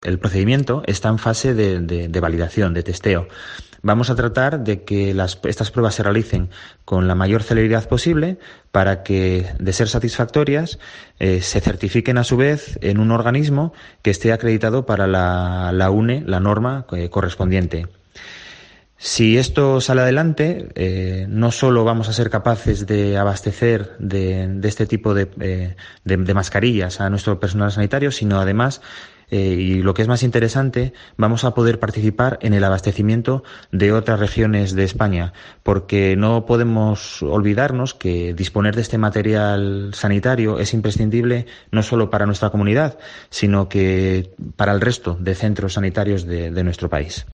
El procedimiento está en fase de validación, de testeo. Vamos a tratar de que estas pruebas se realicen con la mayor celeridad posible para que, de ser satisfactorias, se certifiquen a su vez en un organismo que esté acreditado para la UNE, la norma correspondiente. Si esto sale adelante, no solo vamos a ser capaces de abastecer de este tipo de mascarillas a nuestro personal sanitario, sino además, y lo que es más interesante, vamos a poder participar en el abastecimiento de otras regiones de España, porque no podemos olvidarnos que disponer de este material sanitario es imprescindible no solo para nuestra comunidad, sino que para el resto de centros sanitarios de nuestro país.